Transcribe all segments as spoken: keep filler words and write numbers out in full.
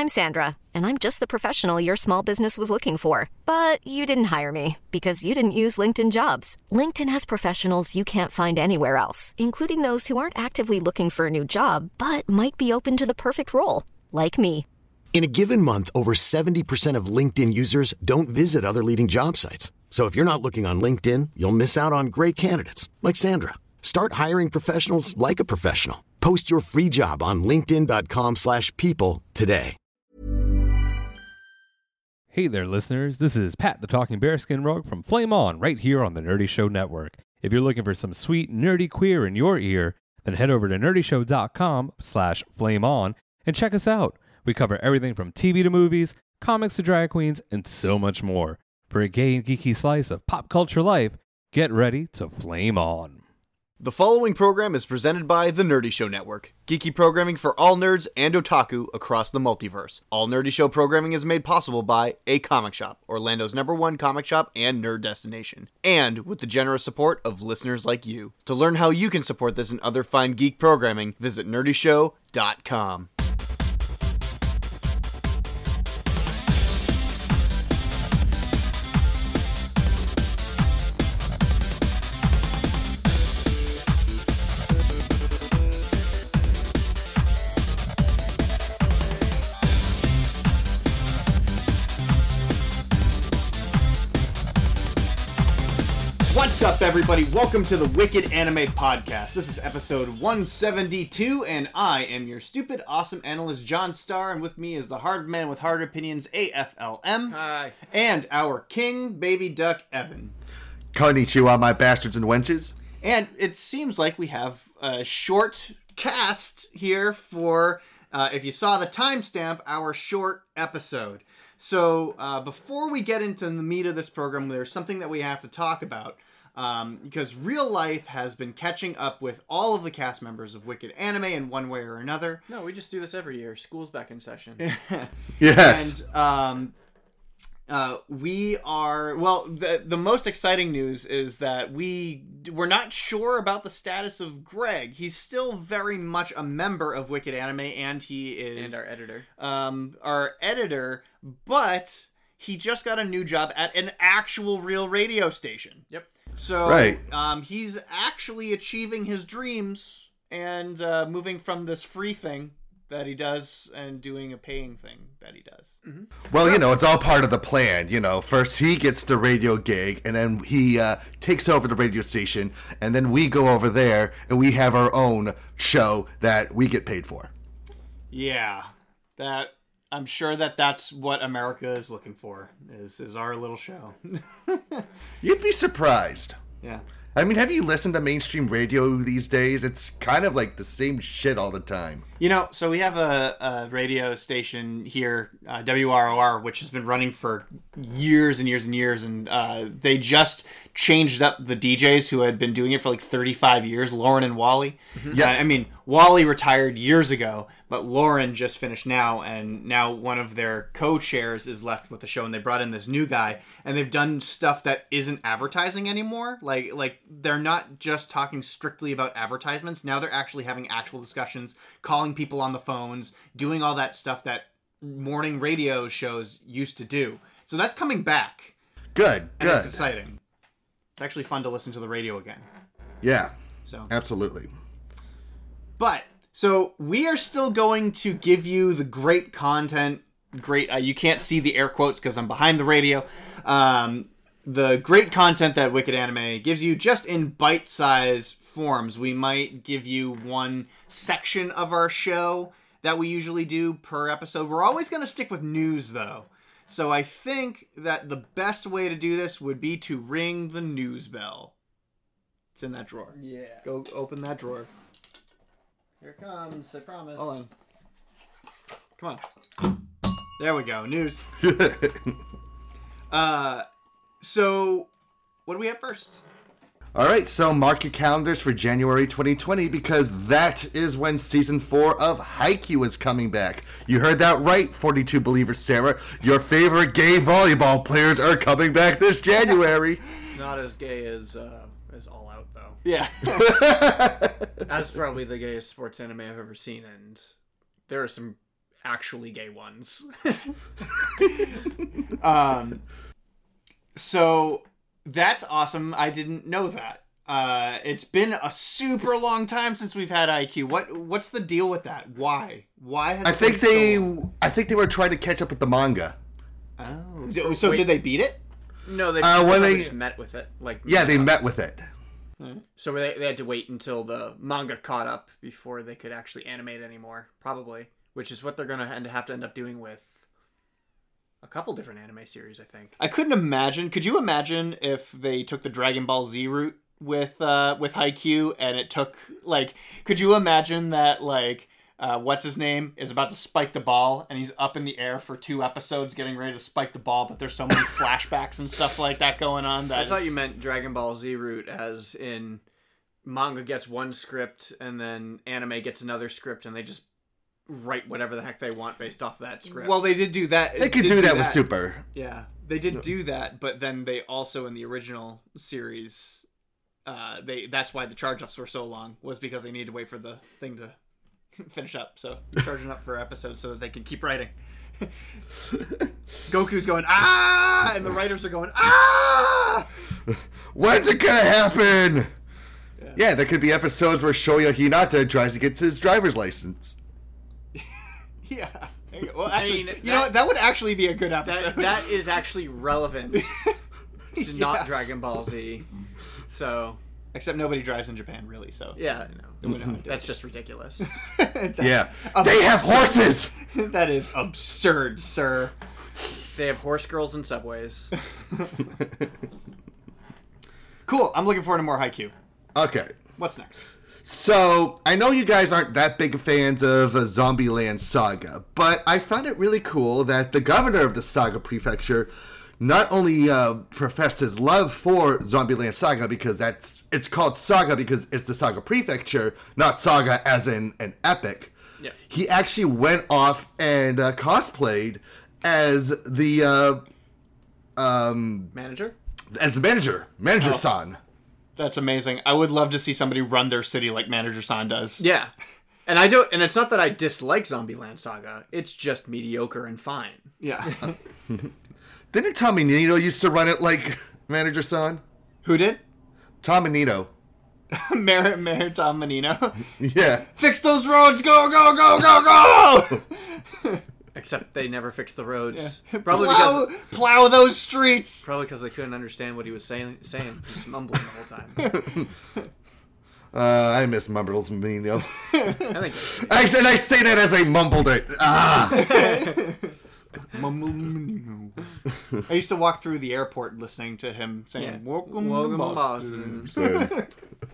I'm Sandra, and I'm just the professional your small business was looking for. But you didn't hire me because you didn't use LinkedIn Jobs. LinkedIn has professionals you can't find anywhere else, including those who aren't actively looking for a new job, but might be open to the perfect role, like me. In a given month, over seventy percent of LinkedIn users don't visit other leading job sites. So if you're not looking on LinkedIn, you'll miss out on great candidates like Sandra. Start hiring professionals like a professional. Post your free job on linkedin.com slash people today. Hey there, listeners. This is Pat the Talking Bearskin Rogue from Flame On right here on the Nerdy Show Network. If you're looking for some sweet nerdy queer in your ear, then head over to nerdyshow.com slash flame on and check us out. We cover everything from T V to movies, comics to drag queens, and so much more. For a gay and geeky slice of pop culture life, get ready to flame on. The following program is presented by The Nerdy Show Network, geeky programming for all nerds and otaku across the multiverse. All Nerdy Show programming is made possible by A Comic Shop, Orlando's number one comic shop and nerd destination, and with the generous support of listeners like you. To learn how you can support this and other fine geek programming, visit nerdy show dot com. What's up, everybody? Welcome to the Wicked Anime Podcast. This is episode one seventy-two, and I am your stupid, awesome analyst, John Starr, and with me is the hard man with hard opinions, A F L M. Hi. And our king, baby duck, Evan. Konnichiwa, my bastards and wenches. And it seems like we have a short cast here for, uh, if you saw the timestamp, our short episode. So, uh, before we get into the meat of this program, there's something that we have to talk about. Um, because real life has been catching up with all of the cast members of Wicked Anime in one way or another. No, we just do this every year. School's back in session. Yes. And um, uh, we are, well, the the most exciting news is that we, we're not sure about the status of Greg. He's still very much a member of Wicked Anime, and he is... And our editor. Um, our editor, but he just got a new job at an actual real radio station. Yep. So, right. um, he's actually achieving his dreams and uh, moving from this free thing that he does and doing a paying thing that he does. Mm-hmm. Well, you know, it's all part of the plan. You know, first he gets the radio gig, and then he uh, takes over the radio station, and then we go over there, and we have our own show that we get paid for. Yeah, that... I'm sure that that's what America is looking for, is is our little show. You'd be surprised. Yeah. I mean, have you listened to mainstream radio these days? It's kind of like the same shit all the time. You know, so we have a, a radio station here, uh, W R O R, which has been running for years and years and years, and uh, they just changed up the D Js who had been doing it for like thirty-five years, Lauren and Wally. Mm-hmm. Yeah, uh, I mean, Wally retired years ago, but Lauren just finished now, and now one of their co-chairs is left with the show, and they brought in this new guy, and they've done stuff that isn't advertising anymore. Like, like they're not just talking strictly about advertisements. Now they're actually having actual discussions, calling people on the phones, doing all that stuff that morning radio shows used to do. So that's coming back. Good, and good. It's exciting. It's actually fun to listen to the radio again. Yeah, so absolutely. But, so we are still going to give you the great content, great, uh, you can't see the air quotes because I'm behind the radio, um, the great content that Wicked Anime gives you just in bite-sized forms. We might give you one section of our show that we usually do per episode. We're always going to stick with news, though. So I think that the best way to do this would be to ring the news bell. It's in that drawer. Yeah. Go open that drawer. Here it comes, I promise. Hold on. Come on. There we go. News. uh, so, what do we have first? All right, so mark your calendars for January twenty twenty because that is when season four of Haikyuu is coming back. You heard that right, forty-two Believers, Sarah. Your favorite gay volleyball players are coming back this January. Not as gay as uh, as All Out, though. Yeah. That's probably the gayest sports anime I've ever seen, and there are some actually gay ones. um, so that's awesome. I didn't know that. Uh, it's been a super long time since we've had I Q. What what's the deal with that? Why? Why has I it think been they, so long? I think they were trying to catch up with the manga. Oh, so so Wait. did they beat it? No, they, Uh, when they they- just met with it. Like Yeah, they met with it. So they they had to wait until the manga caught up before they could actually animate anymore, probably. Which is what they're gonna end- have to end up doing with a couple different anime series, I think. I couldn't imagine. Could you imagine if they took the Dragon Ball Z route with uh, with Haikyuu, and it took like? Could you imagine that like? Uh, what's his name is about to spike the ball, and he's up in the air for two episodes getting ready to spike the ball, but there's so many flashbacks and stuff like that going on that I thought you meant Dragon Ball Z route, as in manga gets one script and then anime gets another script, and they just write whatever the heck they want based off that script. well, they did do that. They could did do that with Super. Yeah, they did do that, but then they also in the original series, uh, they that's why the charge ups were so long, was because they needed to wait for the thing to finish up. So they're charging up for episodes so that they can keep writing. Goku's going ah, and the writers are going ah. When's it gonna happen? Yeah. yeah, there could be episodes where Shoya Hinata tries to get his driver's license. Yeah. There you go. Well, actually, I mean, you know what? That would actually be a good episode. that, that is actually relevant to Yeah. not Dragon Ball Z. So, Except nobody drives in Japan, really. So yeah, we no, know how to do that's just ridiculous. it. Yeah, absurd. they have horses. That is absurd, sir. They have horse girls and subways. Cool. I'm looking forward to more Haikyuu. Okay, What's next? so I know you guys aren't that big fans of uh, Zombieland Saga, but I found it really cool that the governor of the Saga Prefecture not only uh, professed his love for Zombieland Saga, because that's it's called Saga because it's the Saga Prefecture, not Saga as in an epic. Yeah. He actually went off and uh, cosplayed as the uh, um, Manager? as the manager, Manager San. That's amazing. I would love to see somebody run their city like Manager San does. Yeah. And I don't and it's not that I dislike Zombieland Saga. It's just mediocre and fine. Yeah. Didn't Tommy Nito used to run it like Manager San? Who did? Tommy Nito. Mayor, Mayor Tom Menino. Yeah. Fix those roads! Go, go, go, go, go! Except they never fixed the roads. Probably plow, because plow those streets! probably because they couldn't understand what he was saying saying. Just mumbling the whole time. Uh, I miss Mumbles Nino. I think I said I say that as I mumbled it. Ah. I used to walk through the airport listening to him saying, Yeah. Welcome, Welcome to to Boston. Boston.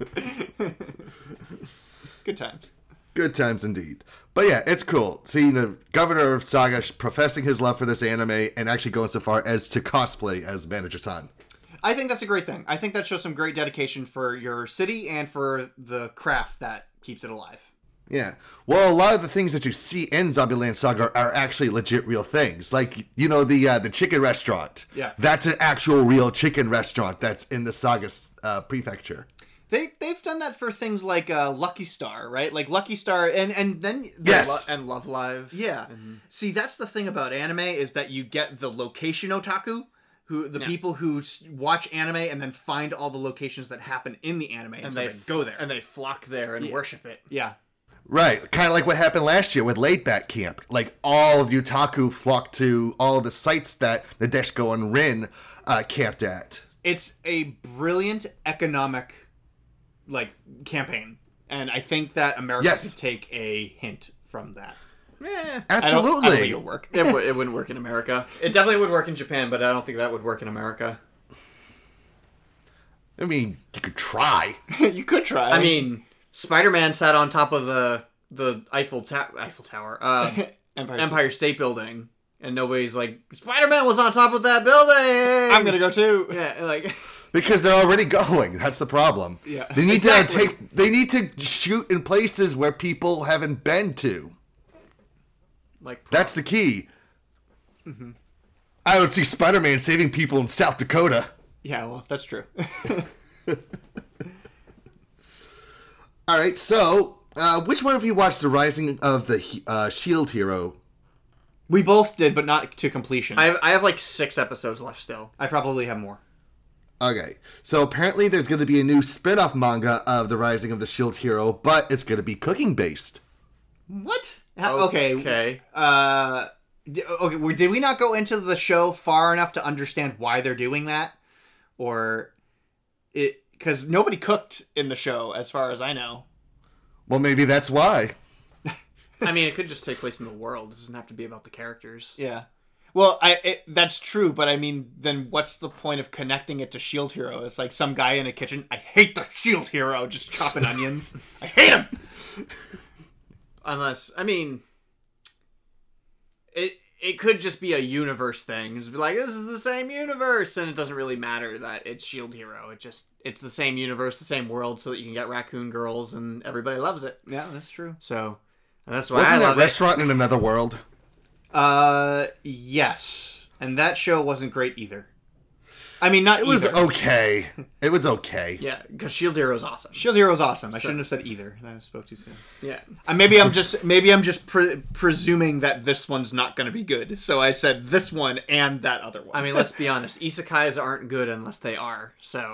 Good times. Good times indeed. But yeah, it's cool seeing the governor of Saga professing his love for this anime and actually going so far as to cosplay as Manager San. I think that's a great thing. I think that shows some great dedication for your city and for the craft that keeps it alive. Yeah. Well, a lot of the things that you see in Zombieland Saga are actually legit real things. Like, you know, the uh, the chicken restaurant. Yeah. That's an actual real chicken restaurant that's in the Saga uh, prefecture. They they've done that for things like uh, Lucky Star, right? Like Lucky Star, and and then Yes. Lo- and Love Live. yeah. See, that's the thing about anime is that you get the location otaku, who the Yeah. people who s- watch anime and then find all the locations that happen in the anime, and, And so they they go there. and they flock there and Yeah. worship it. yeah, Right. Kind of like what happened last year with Laid Back Camp. Like, all of the otaku flocked to all of the sites that Nadeshiko and Rin uh, camped at. it's a brilliant economic like campaign, and I think that America Yes. could take a hint from that. Yeah. I don't, I don't Absolutely. think it'll work. It, w- it wouldn't work in America. It definitely would work in Japan, but I don't think that would work in America. I mean, you could try. You could try. I mean, Spider-Man sat on top of the the Eiffel ta- Eiffel Tower, uh, Empire. Empire State Building, and nobody's like, Spider-Man was on top of that building. I'm gonna go too. Yeah, like Because they're already going. That's the problem. Yeah. They need Exactly. to take. They need to shoot in places where people haven't been to. like That's the key. I would see Spider-Man saving people in South Dakota. Yeah, well, that's true. All right, so uh, which one of you watched the Rising of the uh, Shield Hero We both did, but not to completion. I I, have, I have like six episodes left still. I probably have more. Okay, so apparently there's going to be a new spin-off manga of The Rising of the Shield Hero, but it's going to be cooking-based. What? How, okay. Okay. Uh, d- okay. Did we not go into the show far enough to understand why they're doing that, or it? Because nobody cooked in the show, as far as I know. Well, maybe that's why. I mean, it could just take place in the world. It doesn't have to be about the characters. Yeah. Well, I it, that's true, but I mean, then what's the point of connecting it to Shield Hero? It's like some guy in a kitchen. I hate the Shield Hero, just chopping onions. I hate him. Unless, I mean, it it could just be a universe thing. Just be like, this is the same universe, and it doesn't really matter that it's Shield Hero. It just it's the same universe, the same world, so that you can get Raccoon Girls, and everybody loves it. Yeah, that's true. So and that's why Wasn't I that love Restaurant in Another World? Uh, yes, and that show wasn't great either. I mean, not It was either. okay. It was okay. it. Yeah, because Shield Hero is awesome. Shield Hero's awesome. I shouldn't have said either. I spoke too soon. Yeah. Uh, maybe I'm just maybe I'm just pre- presuming that this one's not going to be good. So I said this one and that other one. I mean, let's be honest. Isekais aren't good unless they are. So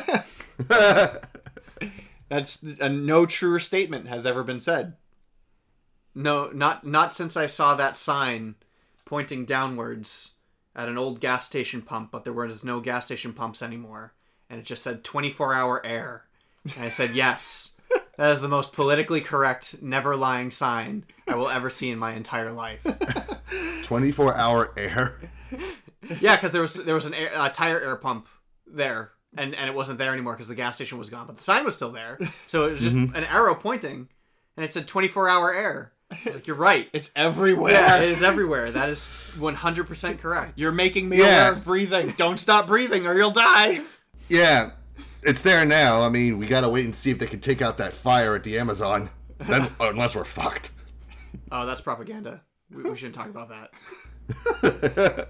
that's a no truer statement has ever been said. no, not not since I saw that sign pointing downwards at an old gas station pump, but there was no gas station pumps anymore, and it just said twenty-four hour air. And I said, yes, that is the most politically correct, never lying sign I will ever see in my entire life. twenty-four hour air. Yeah, because there was there was an air, uh, tire air pump there, and, and it wasn't there anymore because the gas station was gone, but the sign was still there. So it was just Mm-hmm. an arrow pointing, and it said twenty-four hour air. I was like, you're right. It's everywhere. Yeah, it is everywhere. That is one hundred percent correct. You're making me Yeah. aware of breathing. Don't stop breathing or you'll die. Yeah, it's there now. I mean, we gotta wait and see if they can take out that fire at the Amazon. Then, unless we're fucked. Oh, that's propaganda. We, we shouldn't talk about that.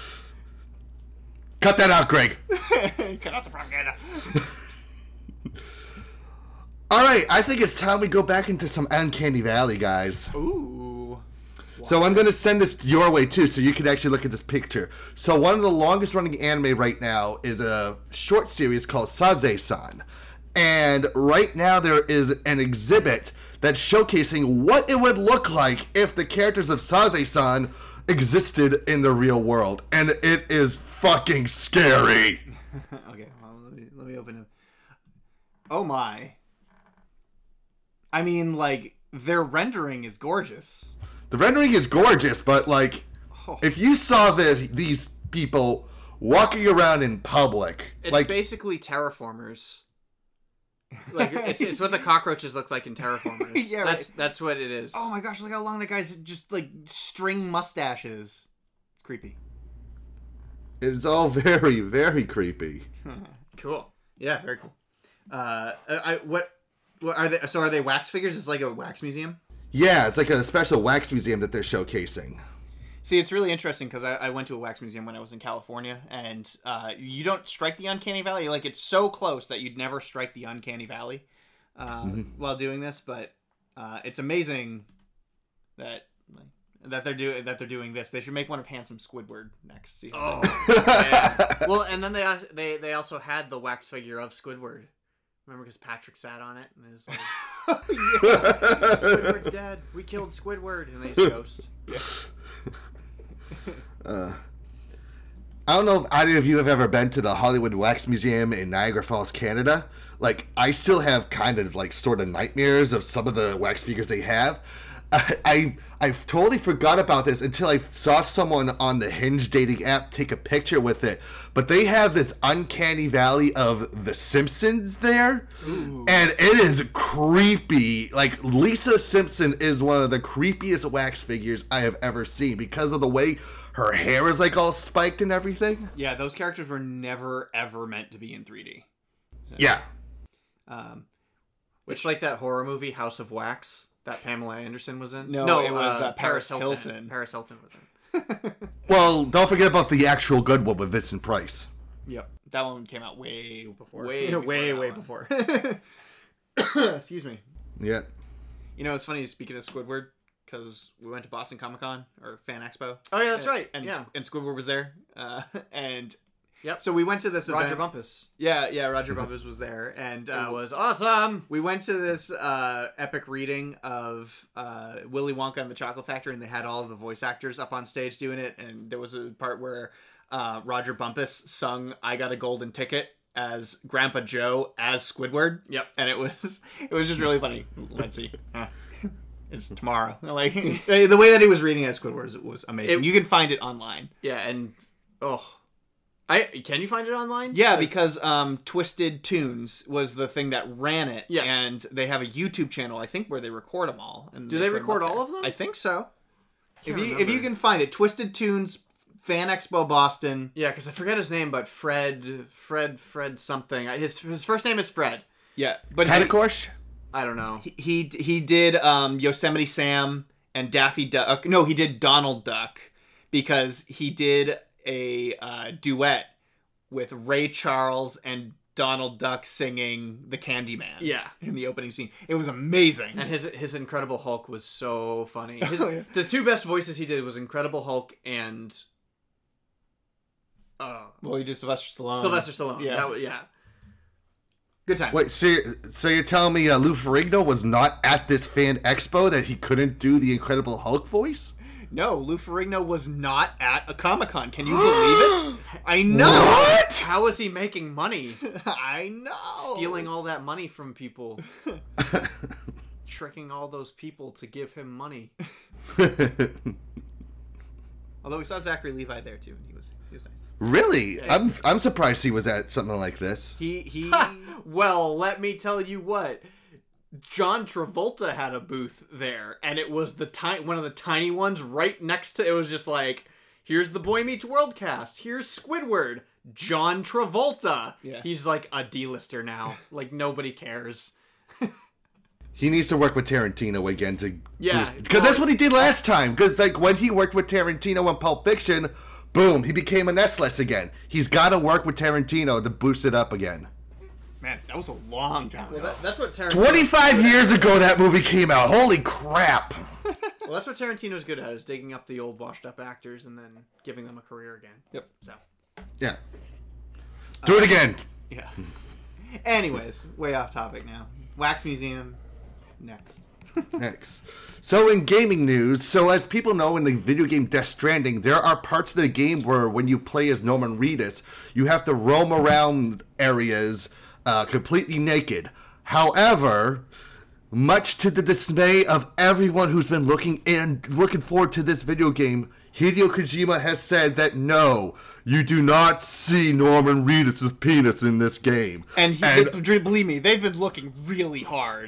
Cut that out, Greg. Cut out the propaganda. All right, I think it's time we go back into some Uncanny Valley, guys. Ooh. So I'm going to send this your way, too, so you can actually look at this picture. So one of the longest-running anime right now is a short series called Saze-san. And right now there is an exhibit that's showcasing what it would look like if the characters of Saze-san existed in the real world. And it is fucking scary. Okay, well, let me, let me open it. Oh my. I mean, like, their rendering is gorgeous. The rendering is gorgeous, but, like, Oh. if you saw the, these people walking around in public, It's like, basically terraformers. Like it's, it's what the cockroaches look like in terraformers. Yeah, that's right. that's what it is. Oh my gosh, look how long that guy's just, like, string mustaches. It's creepy. it's all very, very creepy. Cool. Yeah, very cool. Uh, I, what, what are they? So are they wax figures? It's like a wax museum? Yeah, it's like a special wax museum that they're showcasing. See, it's really interesting because I, I went to a wax museum when I was in California, and uh, you don't strike the Uncanny Valley. Like, it's so close that you'd never strike the Uncanny Valley uh, Mm-hmm. while doing this. But uh, it's amazing that like, that they're doing that they're doing this. They should make one of Handsome Squidward next. You know? Oh. Yeah. Well, and then they al- they they also had the wax figure of Squidward. Remember, because Patrick sat on it and is like, Squidward's dead. We killed Squidward, and he's a ghost. I don't know if either of you have ever been to the Hollywood Wax Museum in Niagara Falls, Canada. Like, I still have kind of, like, sort of nightmares of some of the wax figures they have. I, I I totally forgot about this until I saw someone on the Hinge dating app take a picture with it. But they have this Uncanny Valley of The Simpsons there. Ooh. And it is creepy. Like, Lisa Simpson is one of the creepiest wax figures I have ever seen because of the way her hair is, like, all spiked and everything. Yeah, those characters were never ever meant to be in three D. So, Yeah. Um, Which, like that horror movie House of Wax that Pamela Anderson was in. No, it was, uh, Paris Hilton. Paris Hilton was in. Well, don't forget about the actual good one with Vincent Price. Yep, that one came out way before. Way Yeah, before way, that way one. before. Excuse me. Yeah. You know, it's funny speaking of Squidward because we went to Boston Comic Con or Fan Expo. Oh yeah, that's and, right. And yeah. and Squidward was there, uh, and Yep. So we went to this Roger event. Bumpus. Yeah, yeah, Roger Bumpus was there, and uh, It was awesome. we went to this uh, epic reading of uh, Willy Wonka and the Chocolate Factory, and they had all of the voice actors up on stage doing it. And there was a part where uh, Roger Bumpus sung "I Got a Golden Ticket" as Grandpa Joe as Squidward. Yep. And it was it was just really funny. Let's see. Uh, it's tomorrow. Like the way that he was reading as Squidward was, was amazing. It- you can find it online. Yeah, and oh, I can you find it online? Yeah, because um, Twisted Tunes was the thing that ran it. Yeah. And they have a YouTube channel, I think, where they record them all. And Do they put 'em record up all there. of them? I think so. If Can't you if remember. you can find it, Twisted Tunes Fan Expo Boston. Yeah, because I forget his name, but Fred, Fred, Fred something. His his first name is Fred. Yeah, but Tentacourse? I don't know. he, he he did um, Yosemite Sam and Daffy Duck. No, he did Donald Duck because he did a uh, duet with Ray Charles and Donald Duck singing the Candyman. Yeah. in the opening scene, it was amazing. And his his Incredible Hulk was so funny. His, Oh, yeah. The two best voices he did was Incredible Hulk and uh, Well, he did Sylvester Stallone. Sylvester Stallone. Yeah. That was, yeah. Good time. Wait, so you're, so you're telling me uh, Lou Ferrigno was not at this fan expo that he couldn't do the Incredible Hulk voice? No, Lou Ferrigno was not at a Comic-Con. Can you believe it? I know. What? How is he making money? I know. Stealing all that money from people. Tricking all those people to give him money. Although we saw Zachary Levi there too, and he was he was nice. Really? I'm I'm surprised he was at something like this. He he. Well, let me tell you what. John Travolta had a booth there, and it was the ti- one of the tiny ones right next to. It was just like, here's the Boy Meets World cast. Here's Squidward. John Travolta. Yeah. He's like a D-lister now. Like nobody cares. He needs to work with Tarantino again to Yeah, because well- that's what he did last time. Because like when he worked with Tarantino on Pulp Fiction, boom, he became a Nestless again. He's got to work with Tarantino to boost it up again. Man, that was a long time Well, ago. that, that's what Tarantino. twenty-five years ago that movie came out. Holy crap! Well, that's what Tarantino's good at, is digging up the old washed-up actors and then giving them a career again. Yep. So. Yeah, do it again. Yeah. Anyways, way off topic now. Wax Museum. Next. Next. So in gaming news, so as people know in the video game Death Stranding, there are parts of the game where when you play as Norman Reedus, you have to roam around areas uh, completely naked. However, much to the dismay of everyone who's been looking and looking forward to this video game, Hideo Kojima has said that no, you do not see Norman Reedus' penis in this game. And, he, And- they- believe me, they've been looking really hard.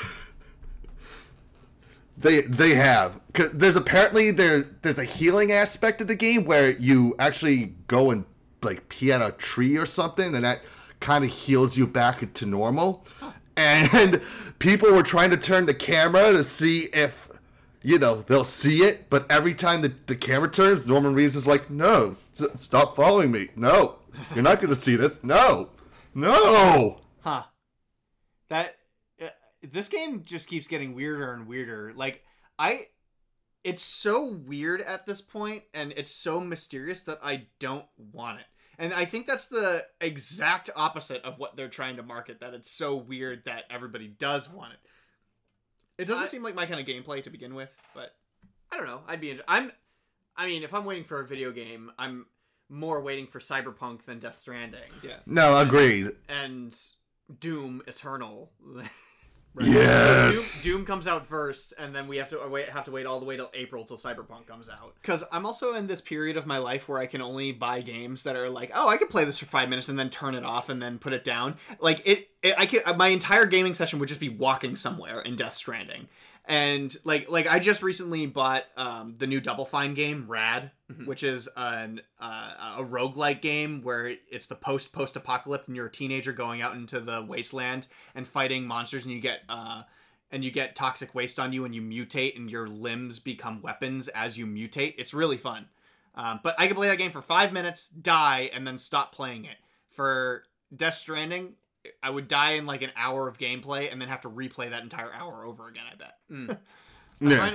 They they have. 'Cause there's apparently there there's a healing aspect of the game where you actually go and like pee at a tree or something, and that kind of heals you back to normal. And people were trying to turn the camera to see if you know they'll see it, but every time the, the camera turns, Norman Reedus is like, "No, s- stop following me. No, you're not going to see this. No, no." Huh. That uh, this game just keeps getting weirder and weirder. Like I it's so weird at this point and it's so mysterious that I don't want it. And I think that's the exact opposite of what they're trying to market, that it's so weird that everybody does want it. It doesn't I- seem like my kind of gameplay to begin with, but I don't know. I'd be. Inter- I'm. I mean, if I'm waiting for a video game, I'm more waiting for Cyberpunk than Death Stranding. yeah. No, agreed. And Doom Eternal. Yes. So Doom, Doom comes out first, and then we have to wait. Have to wait all the way till April till Cyberpunk comes out. Because I'm also in this period of my life where I can only buy games that are like, oh, I could play this for five minutes and then turn it off and then put it down. Like it, it I could. My entire gaming session would just be walking somewhere in Death Stranding, and like, like I just recently bought um, the new Double Fine game, Rad, which is an uh, a roguelike game where it's the post post apocalypse and you're a teenager going out into the wasteland and fighting monsters, and you get uh, and you get toxic waste on you and you mutate and your limbs become weapons as you mutate. It's really fun. Um, but I could play that game for five minutes, die, and then stop playing it. For Death Stranding, I would die in like an hour of gameplay and then have to replay that entire hour over again, I bet. I Yeah. find,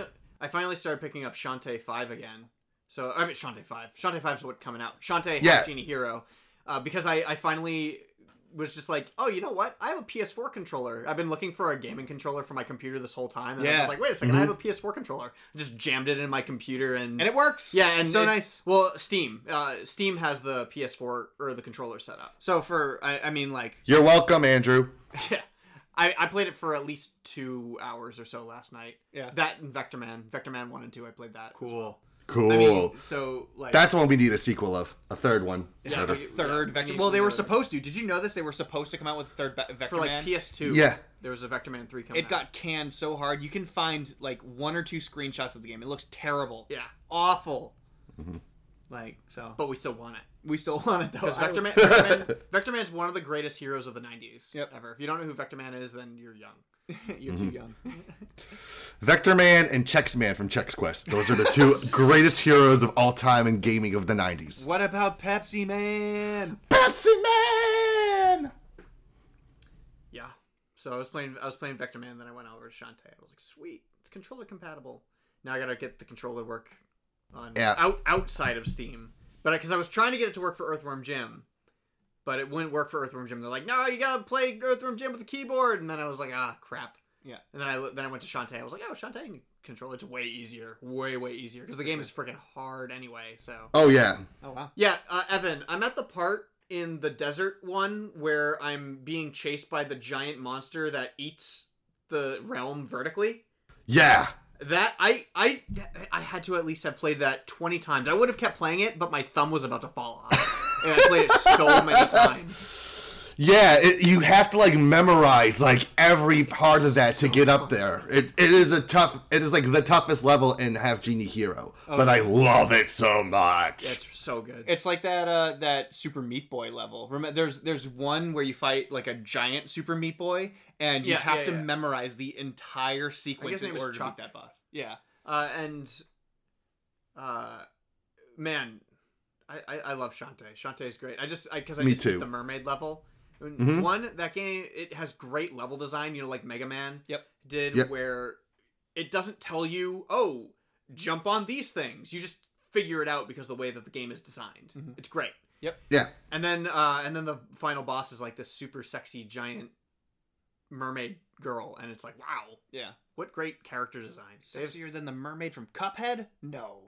I finally started picking up Shantae five again. So, I mean, Shantae five. Shantae five is what coming out. Shantae Yeah. Half Genie Hero. Uh, because I, I finally was just like, oh, you know what? I have a P S four controller. I've been looking for a gaming controller for my computer this whole time. And I Yeah. was like, wait a second, I have a P S four controller. I just jammed it in my computer and... And it works. Yeah, and so it- nice. Well, Steam. Uh, Steam has the P S four, or the controller set up. So for, I, I mean, like, You're welcome, Andrew. Yeah. I, I played it for at least two hours or so last night. Yeah. That and Vector Man. Vector Man one and two, I played that. cool. Cool. I mean, so, like... That's one we need a sequel of. A third one. Yeah, Better. we- Third yeah, Vector... we- Well, they we were were- supposed to. Did you know this? They were supposed to come out with a third Be- Vector For like Man. P S two, Yeah. there was a Vector Man three coming It out. got canned so hard. You can find, like, one or two screenshots of the game. It looks terrible. Yeah. Awful. Like, so... But we still want it. we still want it, though. Because I Vector, would- Man, Vector, Man, Vector Man's one of the greatest heroes of the nineties Yep. ever. If you don't know who Vector Man is, then you're young. You're too young. Vector Man and Chex Man from Chex Quest. Those are the two greatest heroes of all time in gaming of the nineties. What about Pepsi Man? Pepsi Man! Yeah. So I was playing I was playing Vector Man, then I went over to Shantae. I was like, sweet, it's controller compatible. Now I gotta get the controller to work on Yeah. out outside of Steam. But because I, I was trying to get it to work for Earthworm Jim, but it wouldn't work for Earthworm Jim. They're like, no, you gotta play Earthworm Jim with the keyboard. And then I was like, ah, crap. Yeah. And then I then I went to Shantae. I was like, oh, Shantae controller, it's way easier, way way easier because the game is freaking hard anyway. So Oh, yeah. Oh, wow. yeah, uh, Evan, I'm at the part in the desert one where I'm being chased by the giant monster that eats the realm vertically. Yeah. That I I I had to at least have played that twenty times. I would have kept playing it, but my thumb was about to fall off. And I played it so many times. Yeah, it, you have to like memorize like every part of that to get up there. It it is a tough. It is like the toughest level in Half Genie Hero, but I love it so much. Yeah, it's so good. It's like that uh that Super Meat Boy level. Remember, there's there's one where you fight like a giant Super Meat Boy, and you Yeah, have yeah, to yeah. memorize the entire sequence his in name was order to Chuck. beat that boss. Yeah. Uh, and uh, man, I, I I love Shantae. Shantae is great. I just because I, Me just beat too. the mermaid level. Mhm. One, that game, it has great level design, you know, like Mega Man Yep. did, Yep. where it doesn't tell you, oh, jump on these things. You just figure it out because of the way that the game is designed. It's great. Yeah. And then uh, and then the final boss is like this super sexy giant mermaid girl, and it's like, wow, Yeah. what great character design. They have- Sexier than the mermaid from Cuphead? No.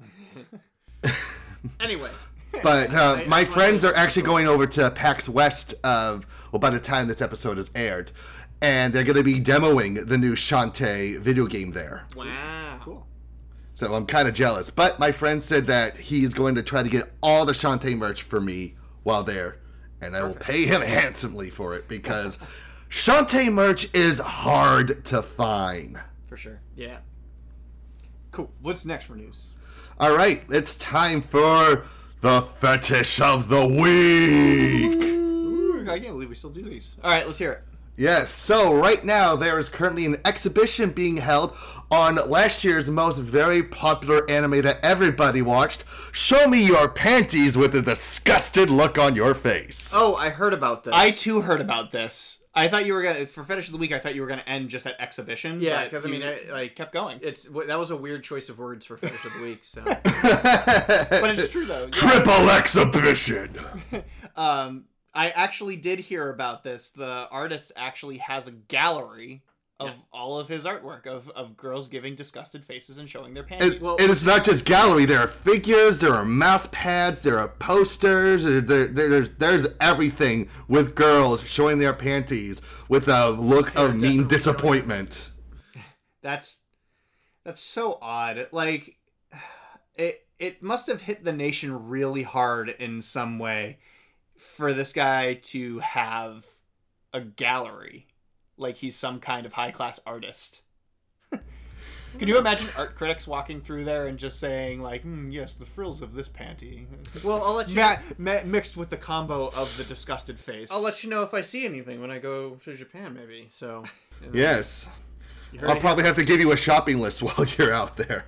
Anyway, But uh, I- my I friends wanted are actually going over to PAX West of, well, by the time this episode is aired, and they're going to be demoing the new Shantae video game there. wow, Cool. So I'm kind of jealous. But my friend said that he's going to try to get all the Shantae merch for me while there, and I will pay him handsomely for it because Shantae merch is hard to find. For sure. Yeah. Cool. What's next for news? All right, it's time for the fetish of the week. Ooh, I can't believe we still do these. All right, let's hear it. Yes, so right now there is currently an exhibition being held on last year's most very popular anime that everybody watched, Show Me Your Panties with a Disgusted Look on Your Face. Oh, I heard about this. I too heard about this. I thought you were gonna for fetish of the week. I thought you were gonna end just at exhibition. Yeah, but because I you mean, I, like, kept going. it's that was a weird choice of words for fetish of the week. So But it's true though. Yeah. Triple exhibition. Um, I actually did hear about this. The artist actually has a gallery of all of his artwork of, of girls giving disgusted faces and showing their panties. It, it is not just gallery. There are figures, there are mouse pads, there are posters. There, there, there's there's everything with girls showing their panties with a look of definitely mean showing disappointment. That's that's so odd. Like it it must have hit the nation really hard in some way for this guy to have a gallery. Like he's some kind of high class artist. Can you imagine art critics walking through there and just saying like, mm, yes, the frills of this panty. well, I'll let you. Ma- ma- mixed with the combo of the disgusted face. I'll let you know if I see anything when I go to Japan, maybe. So Yes. You heard I'll it probably have to give you a shopping list while you're out there.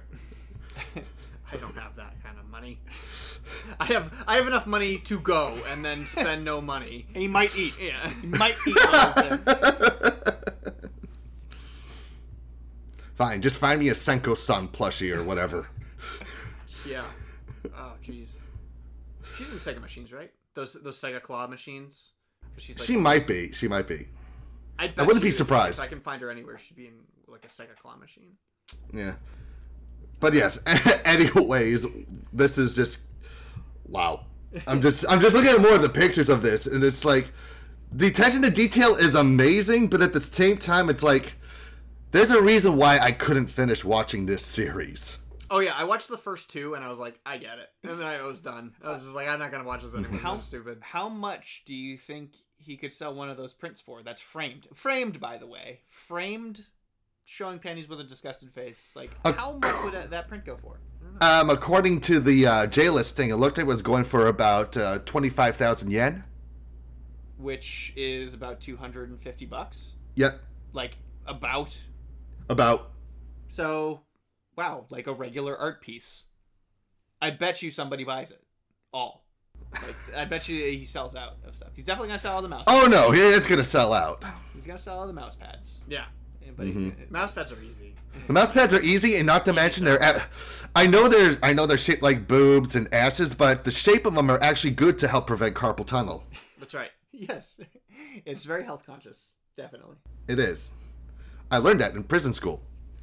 I don't have that kind of money. I have I have enough money to go and then spend no money. And he might eat. Yeah. He might eat while he's there. Fine, just find me a Senko-san plushie or whatever. Yeah. Oh, jeez. She's in Sega machines, right? Those those Sega claw machines. She's like, She might be. She might be. I, I wouldn't be surprised. If I can find her anywhere, she'd be in like a Sega claw machine. Yeah. But yes, anyways, this is just wow. I'm just I'm just looking at more of the pictures of this, and it's like the attention to detail is amazing, but at the same time, it's like there's a reason why I couldn't finish watching this series. Oh yeah, I watched the first two, and I was like, I get it, and then I was done. I was just like, I'm not gonna watch this anymore. How This is stupid. How much do you think he could sell one of those prints for? That's framed. Framed, by the way. Framed, showing panties with a disgusted face. Like, Uh, how much would that, that print go for? Um, according to the uh, J-List thing, it looked like it was going for about uh, twenty-five thousand yen. Which is about two hundred fifty bucks. Yep. Like, about. About. So, wow, like a regular art piece. I bet you somebody buys it. All. Like, I bet you he sells out of stuff. He's definitely going to sell all the mouse Oh pads. no, it's gonna sell out. He's going to sell all the mouse pads. Yeah, But Mm-hmm. he, mouse pads are easy. The mouse pads are easy, and not to mention they're. At, I know they're. I know they're shaped like boobs and asses, but the shape of them are actually good to help prevent carpal tunnel. That's right. yes. It's very health conscious. Definitely. It is. I learned that in prison school.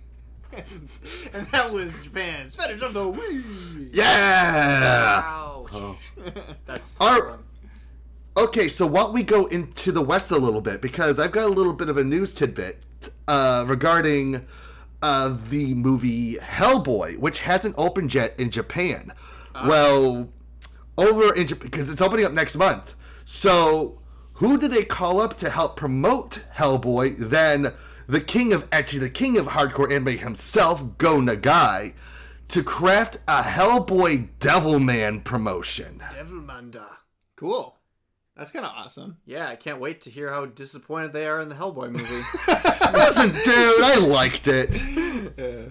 And that was Japan's fetish on the Wii. Yeah. Ouch. That's All right. Okay, so why don't we go into the West a little bit, because I've got a little bit of a news tidbit uh, regarding uh, the movie Hellboy, which hasn't opened yet in Japan. Uh. Well, over in Japan, because it's opening up next month. So, who did they call up to help promote Hellboy than the king of, actually the king of hardcore anime himself, Go Nagai, to craft a Hellboy Devilman promotion. Devilmanda. Cool. That's kind of awesome. Yeah, I can't wait to hear how disappointed they are in the Hellboy movie. Listen, dude, I liked it.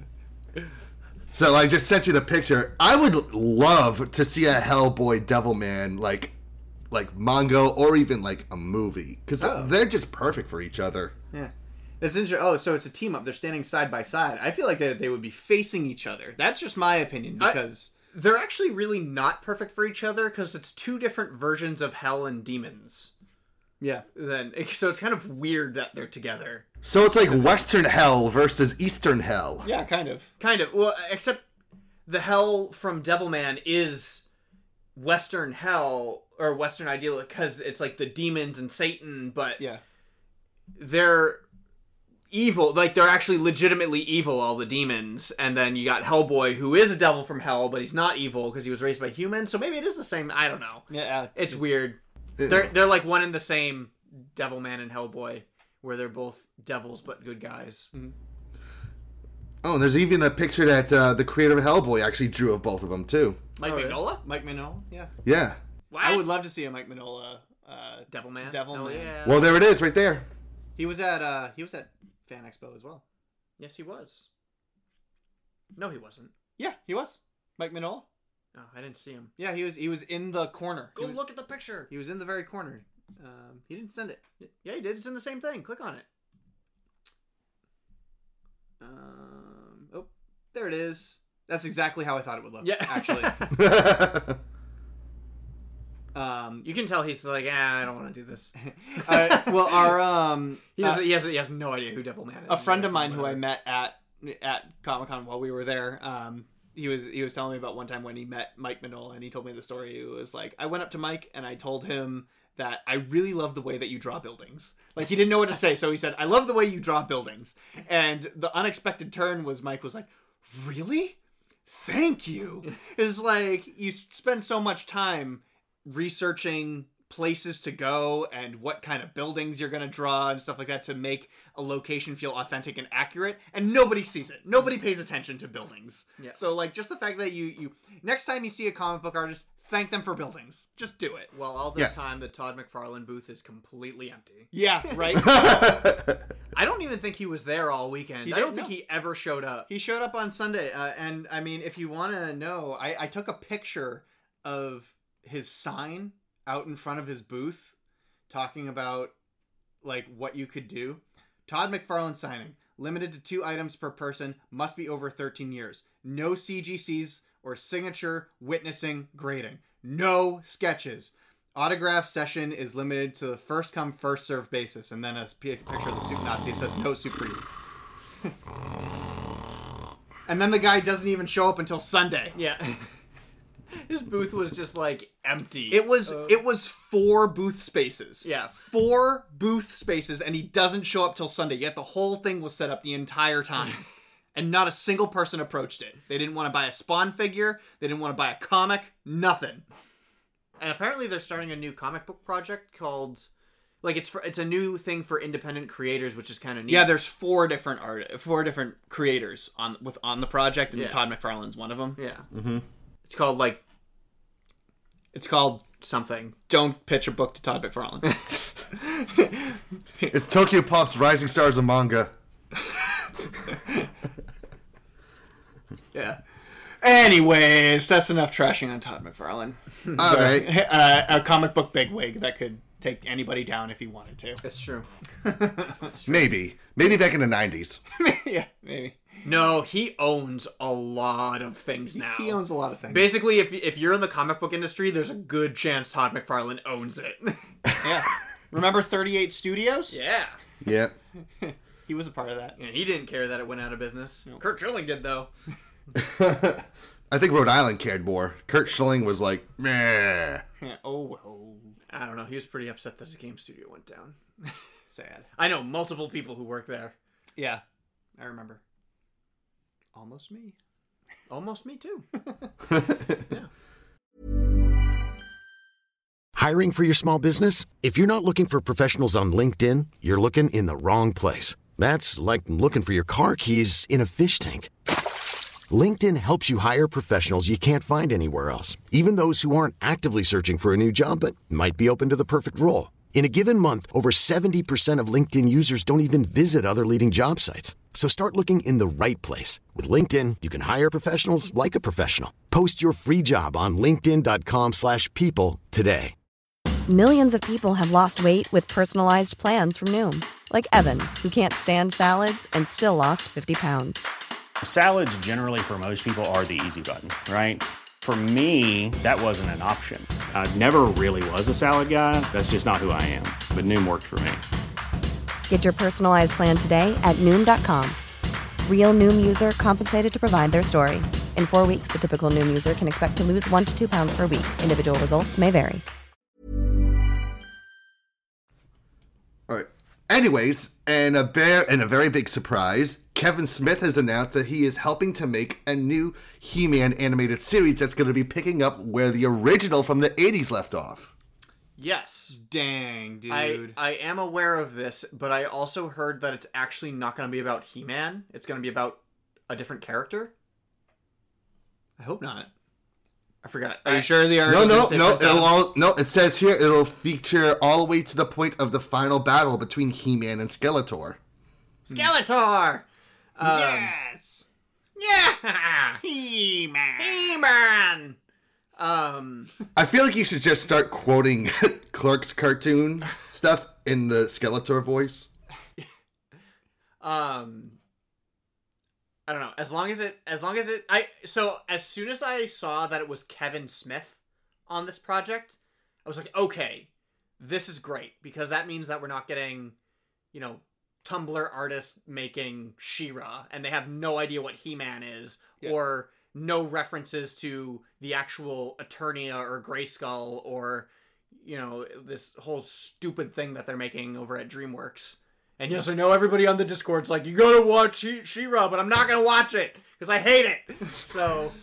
So I just sent you the picture. I would love to see a Hellboy Devilman, like, like manga or even like a movie, because Oh. they're just perfect for each other. Yeah. It's interesting. Oh, so it's a team up. They're standing side by side. I feel like they, they would be facing each other. That's just my opinion, because... They're actually really not perfect for each other because it's two different versions of hell and demons. Yeah. Then so it's kind of weird that they're together. So it's like Western Hell versus Eastern Hell. Yeah, kind of. Kind of. Well, except the hell from Devilman is Western hell or Western ideal because it's like the demons and Satan, but Yeah. they're evil. Like they're actually legitimately evil, all the demons. And then you got Hellboy, who is a devil from hell, but he's not evil because he was raised by humans. So maybe it is the same. I don't know. Yeah. Uh, It's weird. They're they're like one and the same, Devilman and Hellboy, where they're both devils but good guys. Oh, and there's even a picture that uh, the creator of Hellboy actually drew of both of them too. Mike Oh, really? Mignola? Mike Mignola? Yeah. Yeah. What? I would love to see a Mike Mignola uh, Devilman. Devilman. Oh, yeah. Well, there it is, right there. He was at uh he was at Fan Expo as well. Yes, he was. No, he wasn't. Yeah, he was. Mike Mignola. Oh, I didn't see him. Yeah, he was he was in the corner. Go He was- look at the picture. He was in the very corner. Um, he didn't send it. Yeah, he did. It's in the same thing. Click on it. Um, oh, there it is. That's exactly how I thought it would look. Yeah. actually. Um, You can tell he's like, ah, I don't want to do this. uh, well, our um, He, uh, doesn't, he, has, he has no idea who Devilman is. a friend of mine who I Whatever. met at at Comic Con while we were there. Um, he was he was telling me about one time when he met Mike Mignola, and he told me the story. It was like, I went up to Mike and I told him that I really love the way that you draw buildings. Like, he didn't know what to say, so he said, I love the way you draw buildings. And the unexpected turn was Mike was like, really? Thank you. It's like, you spend so much time researching places to go and what kind of buildings you're going to draw and stuff like that to make a location feel authentic and accurate, and nobody sees it. Nobody pays attention to buildings. Yeah. So, like, just the fact that you you next time you see a comic book artist, thank them for buildings. Just do it. Well, all this Yeah. time, the Todd McFarlane booth is completely empty. Yeah, right. I don't even think he was there all weekend. He I don't didn't? think No. he ever showed up. He showed up on Sunday, uh, and I mean, if you want to know, I, I took a picture of his sign out in front of his booth, talking about like what you could do. Todd McFarlane signing. Limited to two items per person. Must be over thirteen years. No C G Cs or signature, witnessing, grading. No sketches. Autograph session is limited to the first come, first served basis. And then a picture of the Soup Nazi says no soup for you. And then the guy doesn't even show up until Sunday. Yeah. His booth was just like empty. It was uh, it was four booth spaces. Yeah. Four booth spaces, and he doesn't show up till Sunday. Yet the whole thing was set up the entire time. And not a single person approached it. They didn't want to buy a Spawn figure. They didn't want to buy a comic. Nothing. And apparently they're starting a new comic book project called... Like, it's for, it's a new thing for independent creators, which is kind of neat. Yeah, there's four different art, four different creators on with on the project, and Yeah. Todd McFarlane's one of them. Yeah. Mm-hmm. It's called, like, It's called something. Don't Pitch a Book to Todd McFarlane. It's Tokyo Pop's Rising Stars of Manga. Yeah. Anyways, that's enough trashing on Todd McFarlane. All right. Uh, a comic book bigwig that could take anybody down if he wanted to. That's true. Maybe. Maybe back in the nineties. Yeah, maybe. No, he owns a lot of things now. He owns a lot of things. Basically, if if you're in the comic book industry, there's a good chance Todd McFarlane owns it. Yeah. Remember thirty-eight Studios? Yeah. Yeah. He was a part of that. And he didn't care that it went out of business. Kurt Schilling did, though. I think Rhode Island cared more. Kurt Schilling was like, meh. Yeah. Oh, oh, I don't know. He was pretty upset that his game studio went down. sad. I know multiple people who work there. Yeah, I remember. Almost me. Almost me, too. Hiring for your small business? If you're not looking for professionals on LinkedIn, you're looking in the wrong place. That's like looking for your car keys in a fish tank. LinkedIn helps you hire professionals you can't find anywhere else, even those who aren't actively searching for a new job but might be open to the perfect role. In a given month, over seventy percent of LinkedIn users don't even visit other leading job sites. So start looking in the right place. With LinkedIn, you can hire professionals like a professional. Post your free job on linkedin.com slash people today. Millions of people have lost weight with personalized plans from Noom. Like Evan, who can't stand salads and still lost fifty pounds. Salads generally for most people are the easy button, right? For me, that wasn't an option. I never really was a salad guy. That's just not who I am. But Noom worked for me. Get your personalized plan today at Noom dot com. Real Noom user compensated to provide their story. In four weeks, the typical Noom user can expect to lose one to two pounds per week. Individual results may vary. All right. Anyways, and a bear and a very big surprise, Kevin Smith has announced that he is helping to make a new He-Man animated series that's going to be picking up where the original from the eighties left off. Yes. Dang, dude. I, I am aware of this, but I also heard that it's actually not going to be about He-Man. It's going to be about a different character. I hope not. I forgot. Are I, you sure the No, article no, didn't say no, Prince it'll Adam? all, no. It says here it'll feature all the way to the point of the final battle between He-Man and Skeletor. Skeletor! Um, Yes! Yeah! He-Man! He-Man! Um, I feel like you should just start quoting Clerk's cartoon stuff in the Skeletor voice. um, I don't know. As long as it, as long as it, I, so as soon as I saw that it was Kevin Smith on this project, I was like, okay, this is great, because that means that we're not getting, you know, Tumblr artists making She-Ra, and they have no idea what He-Man is, Yeah. or no references to the actual Eternia or Grayskull, or, you know, this whole stupid thing that they're making over at DreamWorks. And yes, I know everybody on the Discord's like, you gotta watch She- She-Ra, but I'm not gonna watch it, because I hate it. So,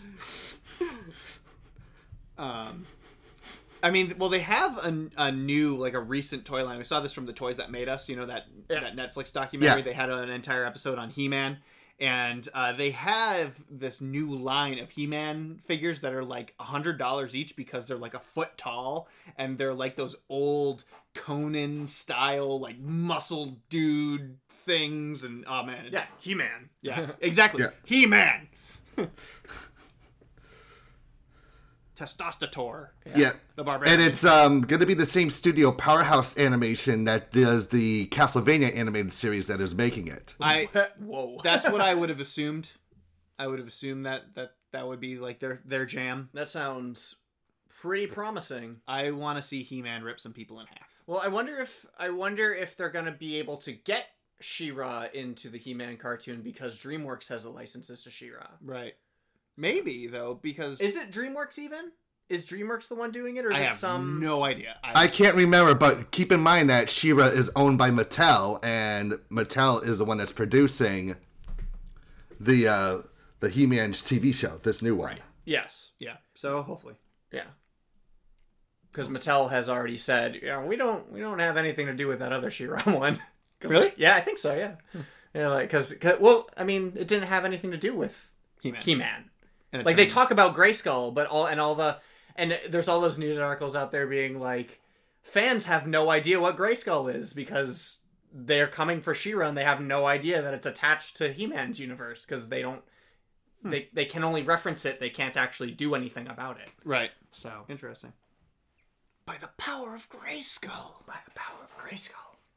Um, I mean, well, they have a, a new, like a recent toy line. We saw this from the Toys That Made Us, you know, that, Yeah. that Netflix documentary. Yeah. They had an entire episode on He-Man. And uh, they have this new line of He-Man figures that are like one hundred dollars each because they're like a foot tall. And they're like those old Conan style, like muscle dude things. And oh man. It's, yeah, He-Man. Yeah, exactly. Yeah. He-Man. Testostator. Yeah. The barbarian. And it's um going to be the same studio, Powerhouse Animation, that does the Castlevania animated series that is making it. I Whoa. That's what I would have assumed. I would have assumed that that, that would be like their their jam. That sounds pretty promising. I want to see He-Man rip some people in half. Well, I wonder if I wonder if they're gonna be able to get She-Ra into the He-Man cartoon because DreamWorks has the licenses to She-Ra. Right. Maybe though, because Is it DreamWorks even? Is DreamWorks the one doing it, or is I it have some? no idea. I, I can't remember, but keep in mind that She-Ra is owned by Mattel, and Mattel is the one that's producing the uh, the He-Man T V show, this new one. Yes. Yeah. So hopefully. Yeah. Because Mattel has already said, yeah, we don't we don't have anything to do with that other She-Ra one. Really? Yeah, I think so. Yeah. Yeah, like because well, I mean, it didn't have anything to do with He-Man. He-Man. And it Like they turned- talk about Grayskull, but all and all the and there's all those news articles out there being like, fans have no idea what Grayskull is because they're coming for She-Ra and they have no idea that it's attached to He-Man's universe because they don't. Hmm. They they can only reference it. They can't actually do anything about it. Right. So Interesting. By the power of Grayskull. by the power of Grayskull.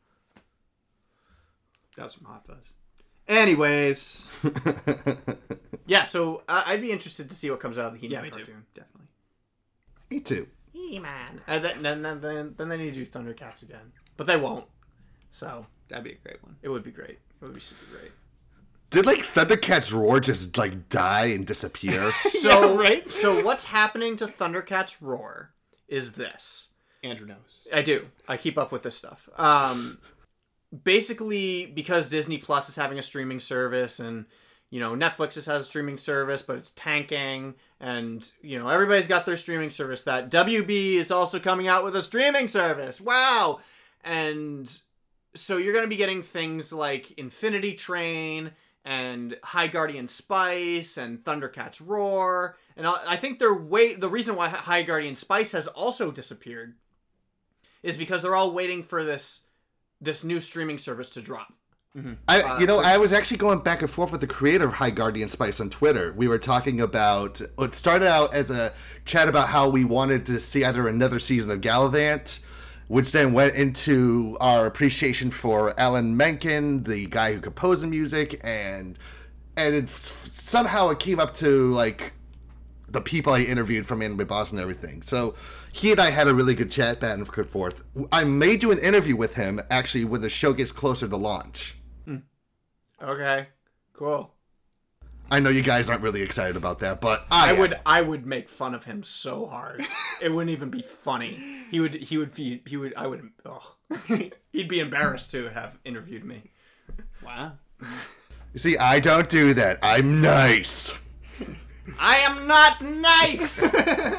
That was from Hot Fuzz. Anyways. Yeah, so uh, I'd be interested to see what comes out of the He-Man Yeah, me too. cartoon. Definitely. Me too. He-Man. And then, then, then, then, then they need to do Thundercats again. But they won't. So That'd be a great one. it would be great. It would be super great. Did like Thundercats Roar just like die and disappear? So, Yeah, right? so what's happening to Thundercats Roar is this. Andrew knows. I do. I keep up with this stuff. Um, basically, because Disney Plus is having a streaming service, and you know Netflix has a streaming service, but it's tanking, and you know everybody's got their streaming service. That W B is also coming out with a streaming service. Wow! And so you're going to be getting things like Infinity Train and High Guardian Spice and Thundercats Roar, and I I think they're wait. The reason why High Guardian Spice has also disappeared is because they're all waiting for this this new streaming service to drop. I, you know, I was actually going back and forth with the creator of High Guardian Spice on Twitter. We were talking about, it started out as a chat about how we wanted to see either another season of Gallivant, which then went into our appreciation for Alan Menken, the guy who composed the music, and and it, somehow it came up to like the people I interviewed from Anime Boss and everything. So he and I had a really good chat back and forth. I may do an interview with him actually when the show gets closer to launch. Okay, cool. I know you guys aren't really excited about that, but I, I am. would I would make fun of him so hard. It wouldn't even be funny. He would he would he, he would I would oh. He'd be embarrassed to have interviewed me. Wow. You see, I don't do that. I'm nice. I am not nice.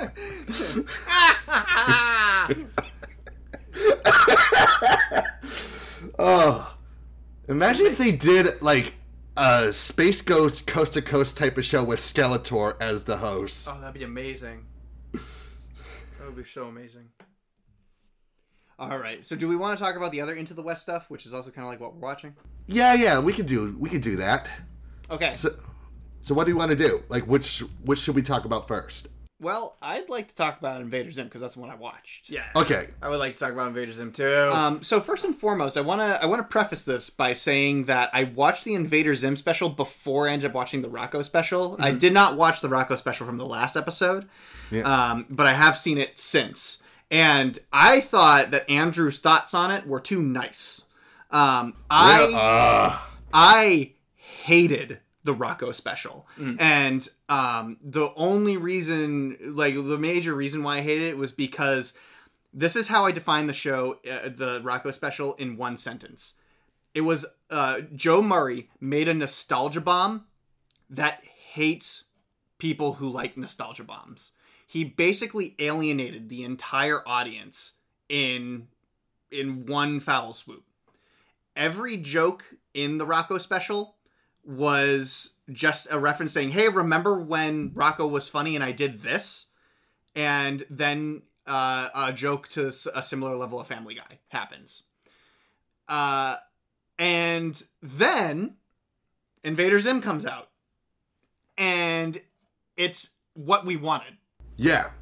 Oh, imagine if they did like a Space Ghost Coast to Coast type of show with Skeletor as the host. Oh, that'd be amazing. That would be so amazing. All right. So do we want to talk about the other Into the West stuff, which is also kind of like what we're watching? Yeah, yeah, we could do we could do that. Okay. So, so what do you want to do? Like, which which should we talk about first? Well, I'd like to talk about Invader Zim because that's the one I watched. Yeah. Okay. I would like to talk about Invader Zim too. Um, so first and foremost, I want to I want to preface this by saying that I watched the Invader Zim special before I ended up watching the Rocco special. Mm-hmm. I did not watch the Rocco special from the last episode, Yeah. um, but I have seen it since. And I thought that Andrew's thoughts on it were too nice. Um, I Yeah, uh, I hated the Rocco special. And um, the only reason, like the major reason why I hated it was because this is how I define the show, uh, the Rocco special, in one sentence. It was uh, Joe Murray made a nostalgia bomb that hates people who like nostalgia bombs. He basically alienated the entire audience in in one foul swoop. Every joke in the Rocco special was just a reference saying, hey, remember when Rocco was funny and I did this? And then uh, a joke to a similar level of Family Guy happens. Uh, and then Invader Zim comes out. And it's what we wanted. yeah.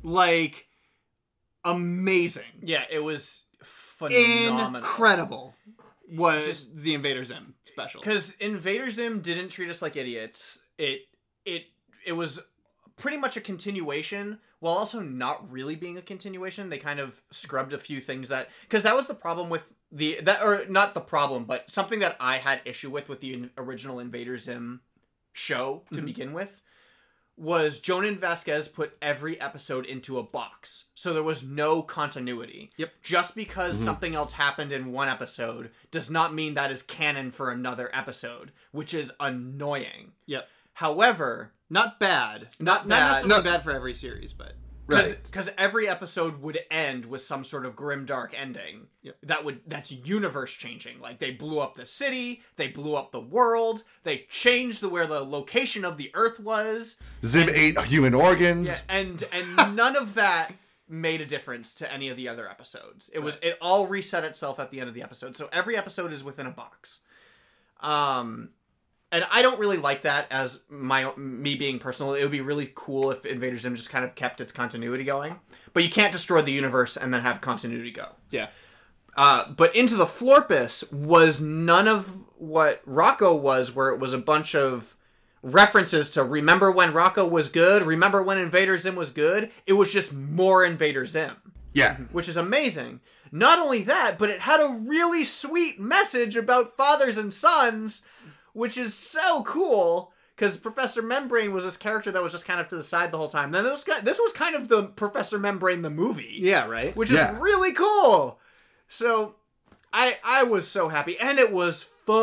Like, amazing. Yeah, it was phenomenal. Incredible was Just- the Invader Zim special. Because Invader Zim didn't treat us like idiots. It it it was pretty much a continuation, while also not really being a continuation. They kind of scrubbed a few things that, because that was the problem with the that or not the problem, but something that I had issue with with the original Invader Zim show to Mm-hmm. begin with. Was Jonan Vasquez put every episode into a box. So there was no continuity. Yep. Just because something else happened in one episode does not mean that is canon for another episode, which is annoying. Yep. However, Not bad. Not Not, bad. not necessarily No. bad for every series, but because every episode would end with some sort of grim dark ending. Yep. That would that's universe changing. Like they blew up the city, they blew up the world, they changed the where the location of the Earth was. Zim ate human organs. Yeah, and and none of that made a difference to any of the other episodes. It was it all reset itself at the end of the episode. So every episode is within a box. Um and I don't really like that as my me being personal. It would be really cool if Invader Zim just kind of kept its continuity going. But you can't destroy the universe and then have continuity go. yeah. Uh, but Into the Florpus was none of what Rocco was, where it was a bunch of references to remember when Rocco was good, remember when Invader Zim was good. It was just more Invader Zim, Yeah. which is amazing. Not only that, but it had a really sweet message about fathers and sons, which is so cool. Because Professor Membrane was this character that was just kind of to the side the whole time. Then this guy, this was kind of the Professor Membrane the movie. Yeah, right? Which is Yeah. really cool. So, I I was so happy. And it was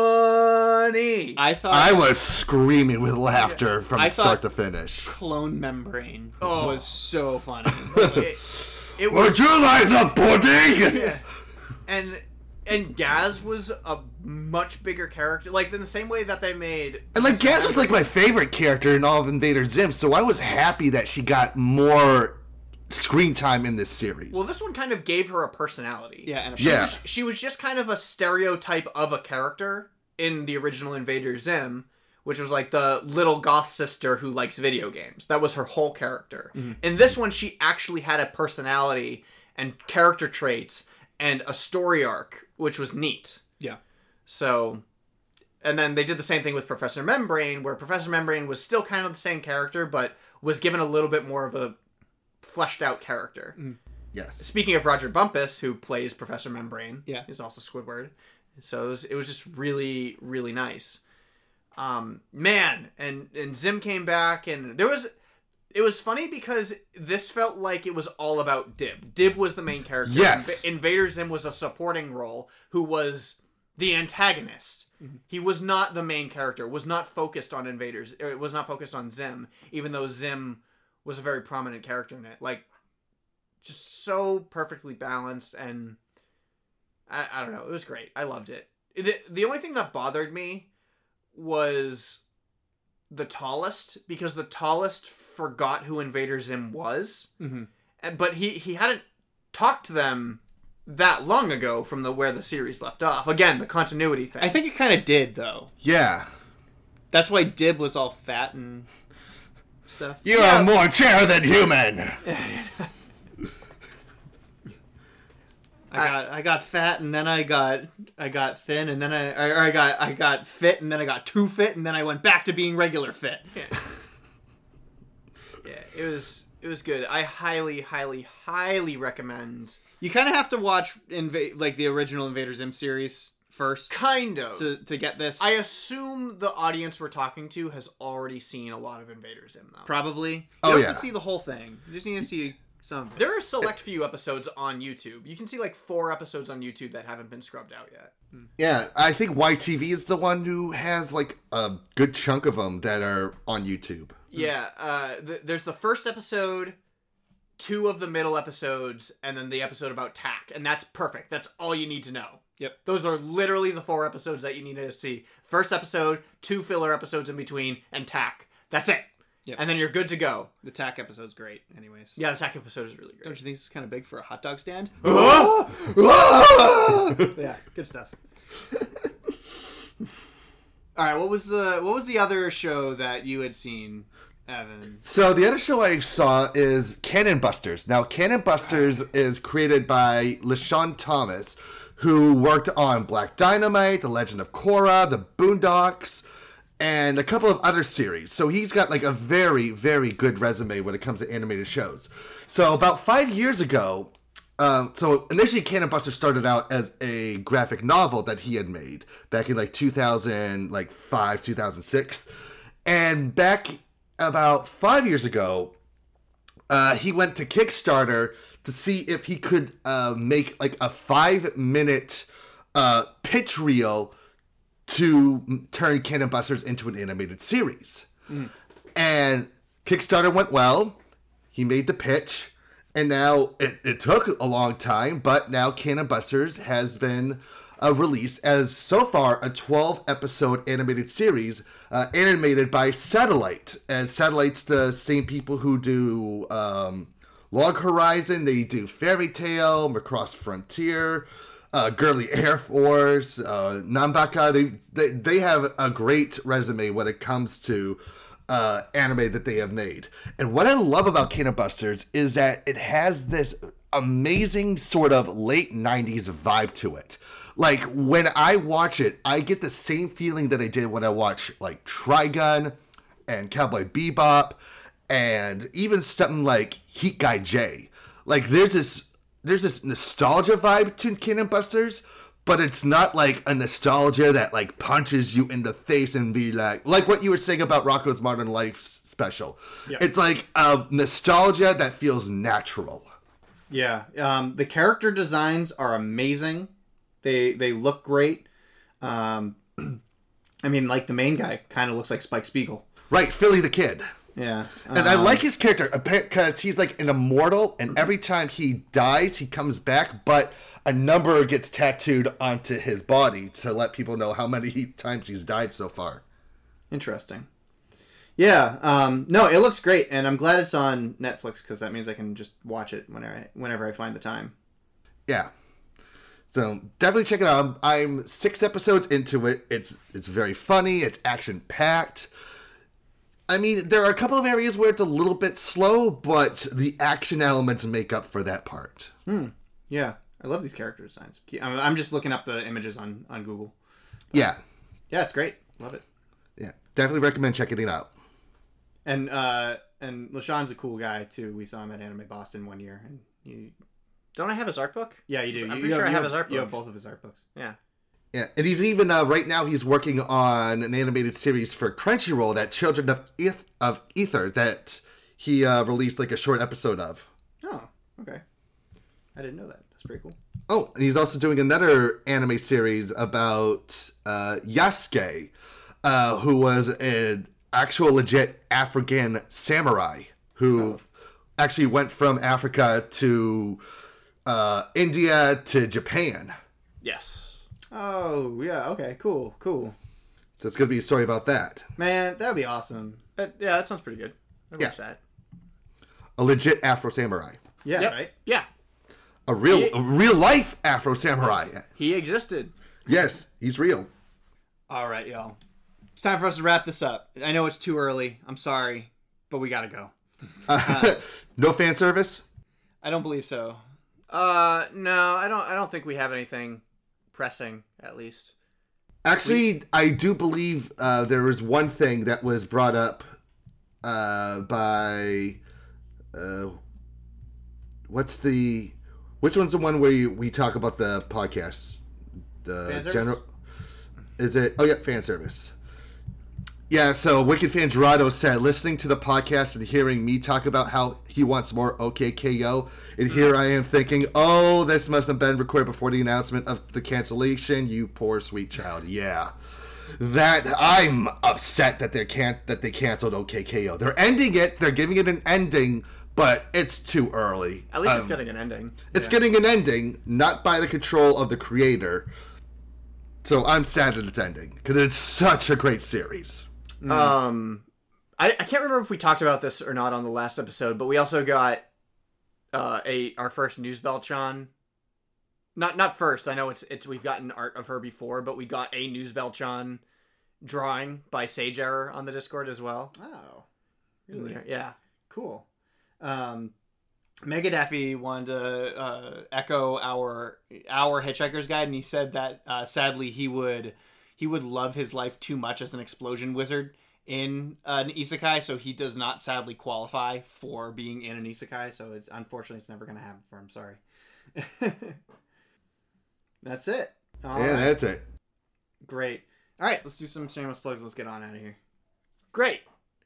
funny. I thought I was screaming with laughter from I start thought- to finish. Clone Membrane Oh. was so funny. it, it was... Would you like the pudding? Yeah. And... And Gaz was a much bigger character. Like, in the same way that they made... And like Gaz was like my favorite character in all of Invader Zim, so I was happy that she got more screen time in this series. Well, this one kind of gave her a personality. Yeah, and a She Yeah. was, she was just kind of a stereotype of a character in the original Invader Zim, which was like the little goth sister who likes video games. That was her whole character. In this one, she actually had a personality and character traits and a story arc, which was neat. Yeah. So, and then they did the same thing with Professor Membrane, where Professor Membrane was still kind of the same character, but was given a little bit more of a fleshed out character. yes. Speaking of Roger Bumpus, who plays Professor Membrane, Yeah. he's also Squidward. So it was, it was just really, really nice. Um, man, and and Zim came back, and there was. It was funny because this felt like it was all about Dib. Dib was the main character. Yes. Inv- Invader Zim was a supporting role who was the antagonist. Mm-hmm. He was not the main character. Was not focused on Invaders. It was not focused on Zim, even though Zim was a very prominent character in it. Like, just so perfectly balanced, and I, I don't know. It was great. I loved it. The, the only thing that bothered me was the tallest, because the tallest forgot who Invader Zim was. Mm-hmm. And- But he, he hadn't talked to them that long ago from the where the series left off. Again, the continuity thing. I think it kind of did, though. Yeah. That's why Dib was all fat and stuff. You Yeah. are more chair than human. I got I got fat and then I got I got thin and then I or I got I got fit and then I got too fit and then I went back to being regular fit. Yeah. Yeah, it was it was good. I highly, highly, highly recommend. You kind of have to watch Inva- like the original Invader Zim series first Kind of. to to get this. I assume the audience we're talking to has already seen a lot of Invader Zim, though. Probably. You Oh, don't yeah. have to see the whole thing. You just need to see some. There are a select few episodes on YouTube. You can see like four episodes on YouTube that haven't been scrubbed out yet. Yeah, I think Y T V is the one who has like a good chunk of them that are on YouTube. Yeah, uh, th- there's the first episode, two of the middle episodes, and then the episode about Tack, and that's perfect. That's all you need to know. Yep. Those are literally the four episodes that you need to see. First episode, two filler episodes in between, and Tack. That's it. Yep. And then you're good to go. The Tack episode's great, anyways. Yeah, the Tack episode is really Don't great. you think this is kind of big for a hot dog stand? Ah! Yeah, good stuff. All right, what was the what was the other show that you had seen? Evan. So the other show I saw is Cannon Busters. Now, Cannon Busters is created by LaShawn Thomas, who worked on Black Dynamite, The Legend of Korra, The Boondocks, and a couple of other series. So he's got like a very, very good resume when it comes to animated shows. So about five years ago, um, so initially Cannon Busters started out as a graphic novel that he had made back in like two thousand five, two thousand six. And back about five years ago, uh, he went to Kickstarter to see if he could uh, make like a five minute uh, pitch reel to turn Cannon Busters into an animated series. Mm. And Kickstarter went well. He made the pitch. And now it, it took a long time, but now Cannon Busters has been uh, released as so far a twelve episode animated series uh, animated by Satellite. And Satellite's the same people who do um, Log Horizon, they do Fairy Tail, Macross Frontier, uh, Girly Air Force, uh, Nambaka. They, they they have a great resume when it comes to uh, anime that they have made. And what I love about Cannon Busters is that it has this amazing sort of late nineties vibe to it. Like, when I watch it, I get the same feeling that I did when I watched, like, Trigun and Cowboy Bebop and even something like Heat Guy J. Like, there's this there's this nostalgia vibe to Cannon Busters, but it's not like a nostalgia that like punches you in the face and be like, like what you were saying about Rocko's Modern Life special. Yeah. It's like a nostalgia that feels natural. Yeah. Um, the character designs are amazing. They they look great. Um, I mean, like the main guy kind of looks like Spike Spiegel. Right, Philly the Kid. Yeah. And um, I like his character because he's like an immortal, and every time he dies, he comes back, but a number gets tattooed onto his body to let people know how many times he's died so far. Interesting. Yeah. Um, no, it looks great, and I'm glad it's on Netflix because that means I can just watch it whenever I, whenever I find the time. Yeah. So definitely check it out. I'm, I'm six episodes into it. It's it's very funny. It's action packed. I mean, there are a couple of areas where it's a little bit slow, but the action elements make up for that part. Hmm. Yeah. I love these character designs. I'm just looking up the images on, on Google. But yeah. Yeah, it's great. Love it. Yeah. Definitely recommend checking it out. And uh, and LaShawn's a cool guy, too. We saw him at Anime Boston one year. And you... Don't I have his art book? Yeah, you do. I'm you, pretty you sure have, I have have his art book. You have both of his art books. Yeah. Yeah, and he's even, uh, right now, he's working on an animated series for Crunchyroll, that Children of, Eth- of Ether, that he uh, released like a short episode of. Oh, okay. I didn't know that. That's pretty cool. Oh, and he's also doing another anime series about uh, Yasuke, uh, who was an actual legit African samurai who oh. actually went from Africa to uh, India to Japan. Yes. Oh, yeah, okay, cool, cool. So it's going to be a story about that. Man, that would be awesome. But, yeah, that sounds pretty good. I'd yeah. watch that. A legit Afro samurai. Yeah, yep. right? Yeah. A real, he, a real life Afro samurai. He existed. Yes, he's real. All right, y'all. It's time for us to wrap this up. I know it's too early. I'm sorry, but we gotta go. Uh, no fan service? I don't believe so. Uh, no, I don't. I don't think we have anything pressing, at least. Actually, we... I do believe uh, there was one thing that was brought up uh, by uh, what's the which one's the one where you, we talk about the podcast? The fan service? general is it? Oh yeah, fan service. Yeah, so Wicked Fan Gerardo said, listening to the podcast and hearing me talk about how he wants more O K K O, and here I am thinking, oh, this must have been recorded before the announcement of the cancellation, you poor sweet child. Yeah. That, I'm upset that they can't that they canceled O K K O. They're ending it, they're giving it an ending, but it's too early. At least um, it's getting an ending. It's yeah. getting an ending, not by the control of the creator. So I'm sad that it's ending, because it's such a great series. Mm. Um, I, I can't remember if we talked about this or not on the last episode, but we also got uh, a our first Newsbell-chan. Not not first. I know it's it's we've gotten art of her before, but we got a Newsbell-chan drawing by Sage Error on the Discord as well. Oh, Really? Yeah. Cool. Um, Megadaffy wanted to uh, echo our our Hitchhiker's Guide, and he said that uh, sadly he would he would love his life too much as an explosion wizard in uh, an isekai, so he does not sadly qualify for being in an isekai. So it's unfortunately it's never going to happen for him. Sorry. That's it. All yeah, right. that's it. Great. All right, let's do some shameless plugs. Let's get on out of here. Great.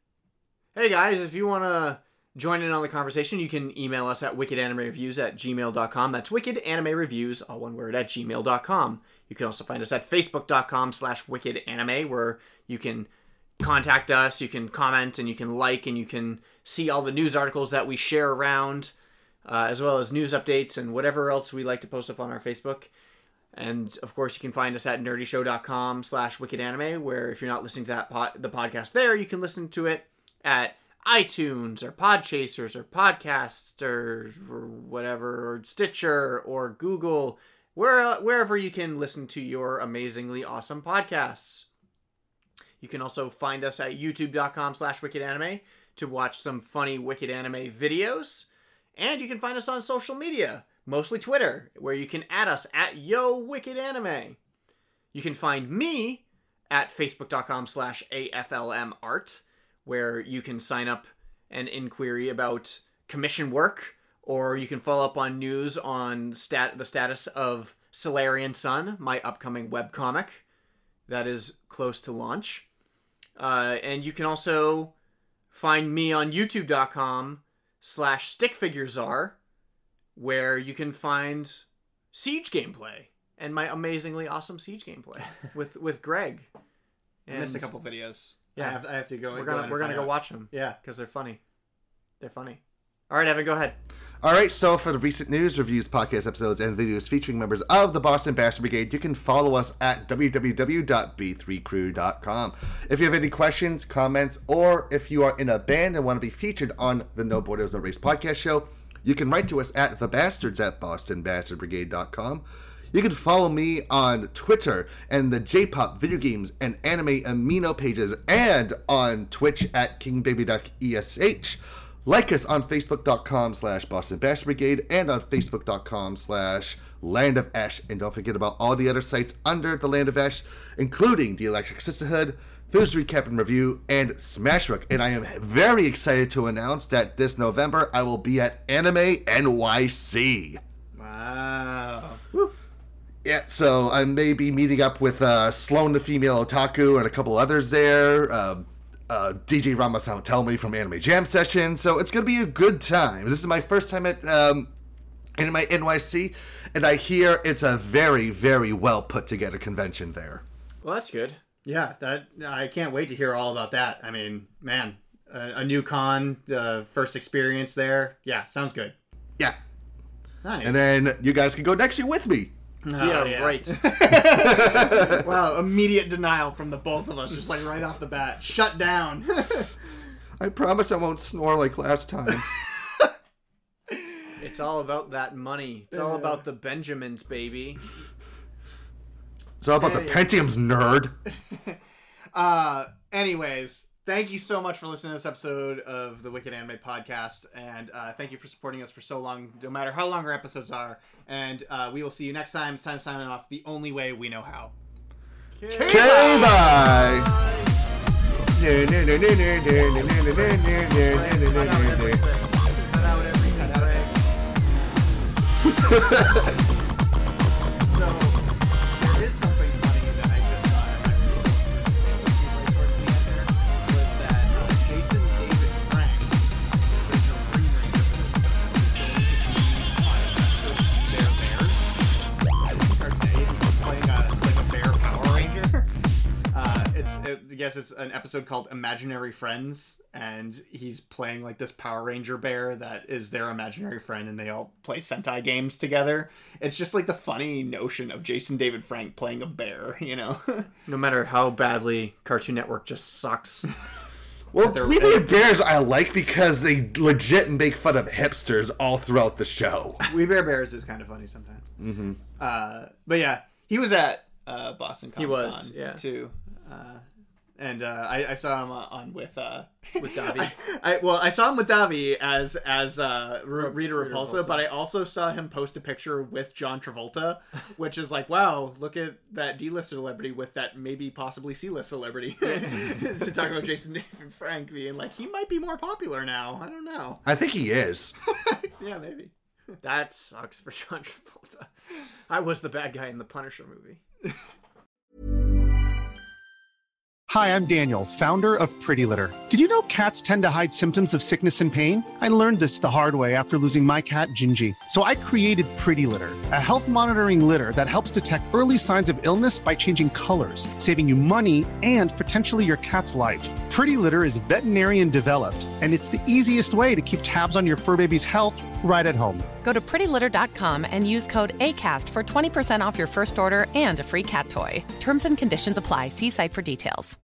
Hey guys, if you want to join in on the conversation, you can email us at wickedanimereviews at gmail dot com. That's wickedanimereviews, all one word, at gmail dot com. You can also find us at facebook dot com slash wickedanime, where you can contact us, you can comment, and you can like, and you can see all the news articles that we share around, uh, as well as news updates and whatever else we like to post up on our Facebook. And, of course, you can find us at nerdyshow dot com slash wickedanime, where if you're not listening to that pod, the podcast there, you can listen to it at iTunes or Podchasers or Podcasters or whatever, or Stitcher or Google, where, wherever you can listen to your amazingly awesome podcasts. You can also find us at youtube dot com slash wickedanime to watch some funny Wicked Anime videos. And you can find us on social media, mostly Twitter, where you can add us at Yo Wicked Anime. You can find me at facebook dot com slash A F L M art, where you can sign up an inquiry about commission work, or you can follow up on news on stat- the status of Solarian Sun, my upcoming webcomic that is close to launch. Uh, and you can also find me on youtube dot com slash stickfiguresar, where you can find Siege gameplay and my amazingly awesome Siege gameplay with, with Greg. I missed a couple videos. Yeah, I have, I have to go. We're go gonna in we're and gonna find go out. watch them. Yeah, because they're funny. They're funny. All right, Evan, go ahead. All right, so for the recent news, reviews, podcast episodes, and videos featuring members of the Boston Bastard Brigade, you can follow us at w w w dot b three crew dot com. If you have any questions, comments, or if you are in a band and want to be featured on the No Borders No Race podcast show, you can write to us at thebastards at boston bastard brigade dot com. You can follow me on Twitter and the J-Pop video games and anime amino pages, and on Twitch at King Baby Duck E S H. Like us on facebook dot com slash Boston Bastard Brigade and on facebook dot com slash Land of Ash. And don't forget about all the other sites under the Land of Ash, including the Electric Sisterhood, Foos Recap and Review, and Smashrook. And I am very excited to announce that this November I will be at Anime N Y C. Wow. Woo. Yeah, so I may be meeting up with uh, Sloan the Female Otaku and a couple others there. Uh, uh, D J Rama-san tell me from Anime Jam Session. So it's going to be a good time. This is my first time at um, Anime N Y C, and I hear it's a very, very well put together convention there. Well, that's good. Yeah, that I can't wait to hear all about that. I mean, man, a, a new con, uh, first experience there. Yeah, sounds good. Yeah. Nice. And then you guys can go next year with me. Oh, yeah, yeah, right. Wow, immediate denial from the both of us, just like right off the bat. Shut down. I promise I won't snore like last time. It's all about that money. It's all about the Benjamins, baby. It's all about the Pentiums, nerd. Uh, anyways, thank you so much for listening to this episode of the Wicked Anime Podcast, and uh, thank you for supporting us for so long, no matter how long our episodes are. And uh, we will see you next time. It's time to sign off the only way we know how. Okay, bye. Cut out every cut out every. So there is something funny that I just saw. I right towards the end there was that uh, Jason David Frank, the original Green Ranger, is going to be on an episode of Bear Bears. Or Dave is playing a like a bear Power Ranger. Uh, it's it, I guess it's an episode called Imaginary Friends, and he's playing like this Power Ranger bear that is their imaginary friend, and they all play Sentai games together. It's just like the funny notion of Jason David Frank playing a bear, you know? No matter how badly Cartoon Network just sucks. Well, They're- We Bear Bears I like because they legit make fun of hipsters all throughout the show. We Bear Bears is kind of funny sometimes. Mm-hmm. Uh, but yeah, he was at uh, Boston Comic He was, Con yeah. too. Uh, and uh, I, I saw him uh, on with uh, with Davi. I, I well, I saw him with Davi as as uh, R- Rita, Rita Repulsa, Repulsa, but I also saw him post a picture with John Travolta, which is like, wow, look at that D-list celebrity with that maybe possibly C-list celebrity. To talk about Jason David Frank being like, he might be more popular now. I don't know. I think he is. Yeah, maybe. That sucks for John Travolta. I was the bad guy in the Punisher movie. Hi, I'm Daniel, founder of Pretty Litter. Did you know cats tend to hide symptoms of sickness and pain? I learned this the hard way after losing my cat, Gingy. So I created Pretty Litter, a health monitoring litter that helps detect early signs of illness by changing colors, saving you money and potentially your cat's life. Pretty Litter is veterinarian developed, and it's the easiest way to keep tabs on your fur baby's health right at home. Go to pretty litter dot com and use code ACAST for twenty percent off your first order and a free cat toy. Terms and conditions apply. See site for details.